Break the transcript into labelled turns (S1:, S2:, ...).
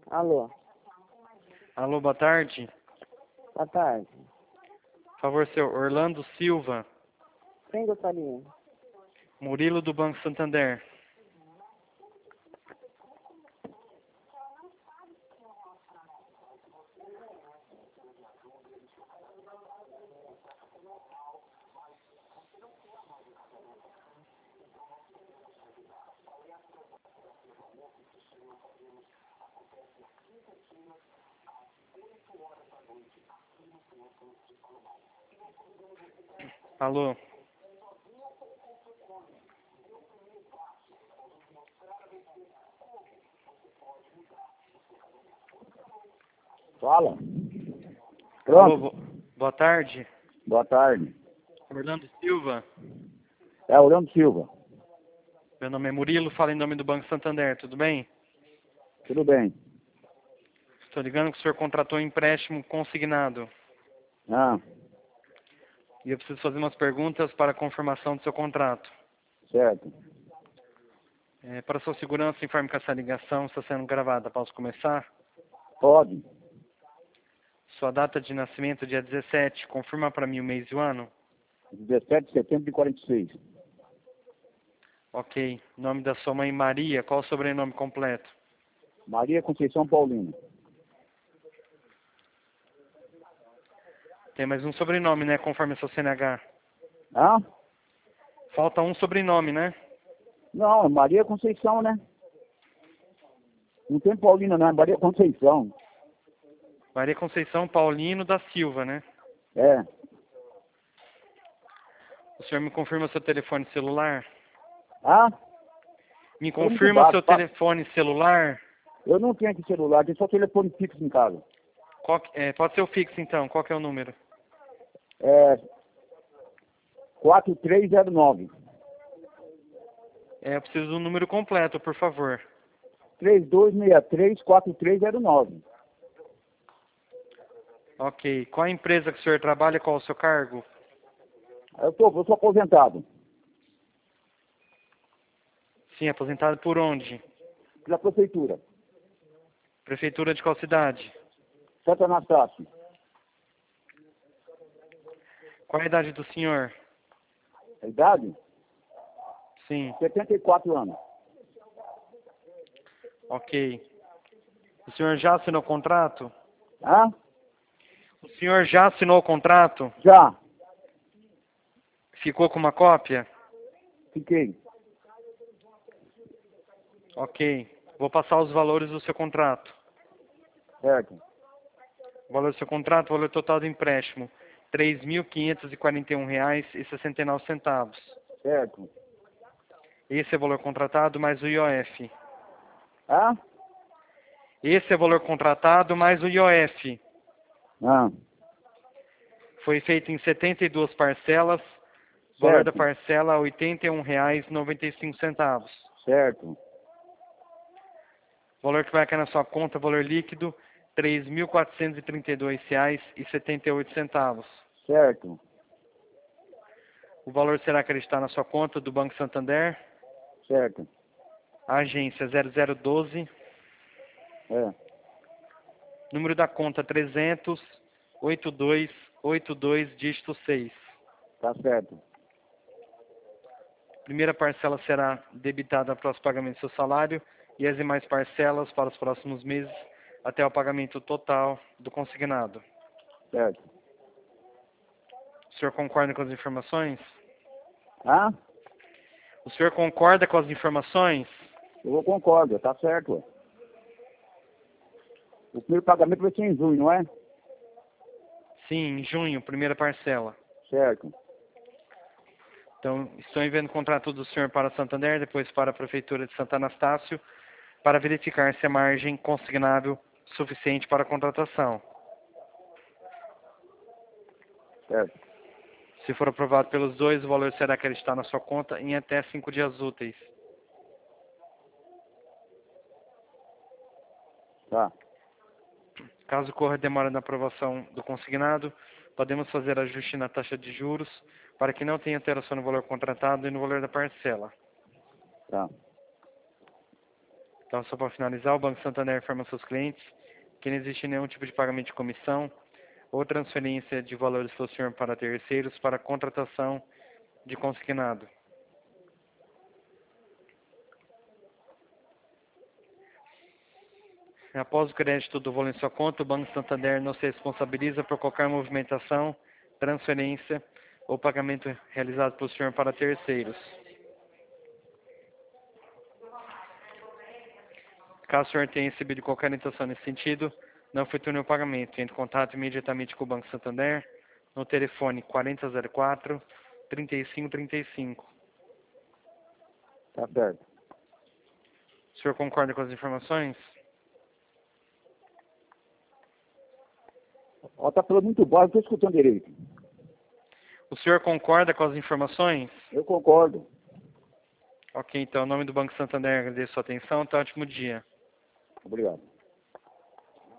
S1: Alô,
S2: Alô, boa tarde.
S1: boa tarde.
S2: Por favor, senhor Orlando Silva,
S1: Quem gostaria?
S2: Murilo do Banco Santander. Alô,
S3: Fala.
S2: alô,
S3: Pronto.
S2: boa tarde.
S3: Boa tarde.
S2: Orlando Silva,
S3: É Orlando Silva.
S2: meu nome é Murilo, falo em nome do Banco Santander, tudo bem?
S3: Tudo bem?
S2: Estou ligando que o senhor contratou um empréstimo consignado.
S3: Ah,
S2: E eu preciso fazer umas perguntas para a confirmação do seu contrato.
S3: certo.
S2: Para sua segurança, informe que essa ligação está sendo gravada. Posso começar?
S3: Pode.
S2: Sua data de nascimento, dia 17. Confirma para mim o mês e o ano?
S3: 17 de setembro de 46.
S2: Ok. Nome da sua mãe, Maria. Qual o sobrenome completo?
S3: Maria Conceição Paulino.
S2: Tem mais um sobrenome, né? Conforme seu CNH.
S3: Ah?
S2: Falta um sobrenome, né?
S3: Não, é Maria Conceição, né? Não tem Paulina, não. É Maria Conceição.
S2: Maria Conceição Paulino da Silva, né?
S3: É.
S2: O senhor me confirma seu telefone celular?
S3: Ah?
S2: Me
S3: Tô muito
S2: confirma
S3: baixo,
S2: seu
S3: tá?
S2: telefone celular?
S3: Eu não tenho aqui celular, tem só telefone fixo em casa.
S2: Pode ser o fixo, então. Qual que é o número?
S3: É 4309.
S2: Eu preciso do número completo, por favor.
S3: 3263-4309.
S2: Ok. Qual a empresa que o senhor trabalha? Qual o seu cargo?
S3: Eu sou aposentado.
S2: Sim, aposentado por onde?
S3: Pela prefeitura.
S2: Prefeitura de qual cidade?
S3: Santo Anastácio.
S2: Qual a idade do senhor?
S3: A idade?
S2: Sim.
S3: 74 anos.
S2: Ok. O senhor já assinou o contrato?
S3: Ah?
S2: O senhor já assinou o contrato?
S3: Já.
S2: Ficou com uma cópia?
S3: Fiquei.
S2: Ok. Vou passar os valores do seu contrato.
S3: Certo.
S2: O valor do seu contrato, o valor total do empréstimo, R$ 3.541,69.
S3: Certo.
S2: Esse é o valor contratado mais o IOF.
S3: Ah?
S2: Esse é o valor contratado mais o IOF.
S3: Ah.
S2: Foi feito em 72 parcelas. O valor da
S3: Certo.
S2: parcela, R$ 81,95.
S3: Certo.
S2: O valor que vai cair na sua conta, valor líquido, R$ 3.432,78.
S3: Certo.
S2: O valor será acreditado na sua conta do Banco Santander,
S3: Certo.
S2: agência 0012,
S3: É.
S2: número da conta 300-8282, dígito 6.
S3: Tá certo.
S2: Primeira parcela será debitada após o pagamento do seu salário e as demais parcelas para os próximos meses até o pagamento total do consignado.
S3: Certo.
S2: O senhor concorda com as informações?
S3: Ah?
S2: O senhor concorda com as informações?
S3: Eu concordo. Tá certo. Ué. O primeiro pagamento vai ser em junho, não é?
S2: Sim, em junho, primeira parcela.
S3: Certo.
S2: Então, estou enviando o contrato do senhor para Santander, depois para a Prefeitura de Santo Anastácio, para verificar se a margem consignável suficiente para a contratação.
S3: Certo.
S2: Se for aprovado pelos dois, o valor será acreditado na sua conta em até 5 dias úteis.
S3: Tá.
S2: Caso ocorra demora na aprovação do consignado, podemos fazer ajuste na taxa de juros para que não tenha alteração no valor contratado e no valor da parcela.
S3: Tá.
S2: Então, só para finalizar, o Banco Santander informa seus clientes que não existe nenhum tipo de pagamento de comissão ou transferência de valores do senhor para terceiros para contratação de consignado. Após o crédito do valor em sua conta, o Banco Santander não se responsabiliza por qualquer movimentação, transferência ou pagamento realizado pelo senhor para terceiros. Caso o senhor tenha recebido qualquer orientação nesse sentido, não efetue nenhum pagamento. Entre em contato imediatamente com o Banco Santander no telefone 4004-3535.
S3: Tá certo.
S2: O senhor concorda com as informações?
S3: Ó, tá falando muito baixo, não estou escutando direito.
S2: O senhor concorda com as informações?
S3: Eu concordo.
S2: Ok, então, em nome do Banco Santander, agradeço a sua atenção. Tá, ótimo dia.
S3: Obrigado.